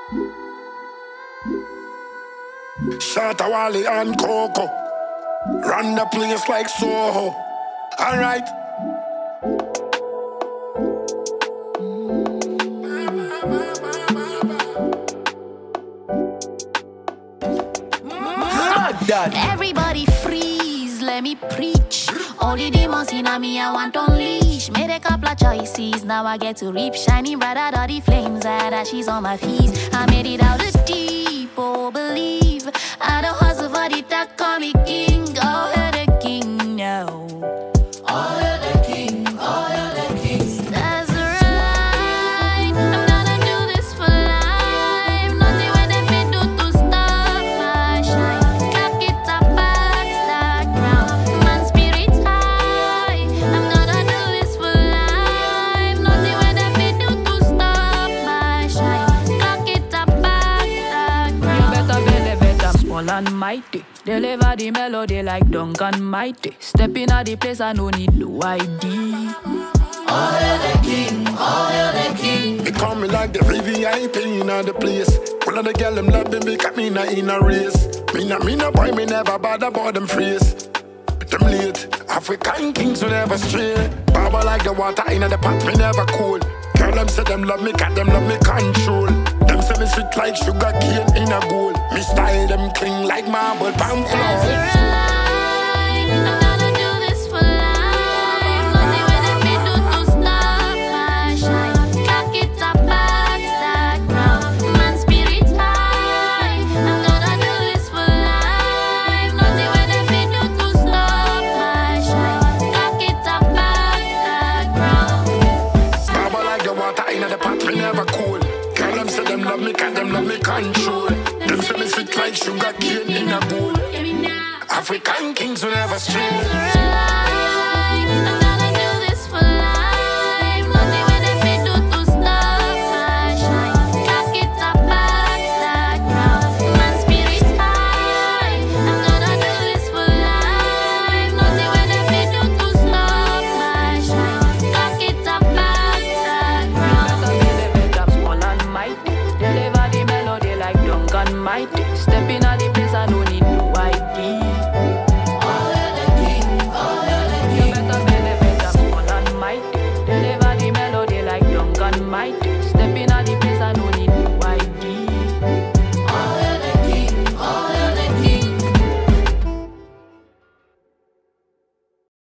Shatta Wally and Coco run the place like Soho. Alright. Everybody freeze, let me preach. Only demons in me, I want to unleash. Made a couple of choices, now I get to reap. Shining brighter than the flames, I had she's on my feet. I made it out the deep, oh believe. I don't hustle for the that call me king. Oh, you're the king now. Oh, you're the king, oh, you're the king. That's right, I'm gonna do this for life. Nothing when they fit do to stop my shine. Clock it up back, start ground. Man spirit high, I'm gonna do this for life. Nothing when they fit do to stop my shine. Clock it up back, start ground. You better, small and mighty. Deliver the melody like Duncan Mighty. Step in at the place, I no need no ID. Oh, you're the king, oh, you're the king. They call me like the VIP in the place. All of the girl them love me because me not in a race. Me no boy, me never bother about them phrase. Them late, African kings will never stray. Baba like the water in the pot, me never cool. Girl them say them love me, cause them love me control. Them say me sweet like sugar cane in a bowl. Me style them cling like marble palm floor. That's right, I'm gonna do this for life. Nothing when they fit do to stop my shine. Clock it up back, start ground. Man spirit high, I'm gonna do this for life. Nothing when they fit do to stop my shine. Clock it up back, start ground. Baba like the water in the pot, me never cool. Girl them say them love me, cause them love me control. Them say me sweet like sugar cane in a bowl. African kings will never stray. That's right,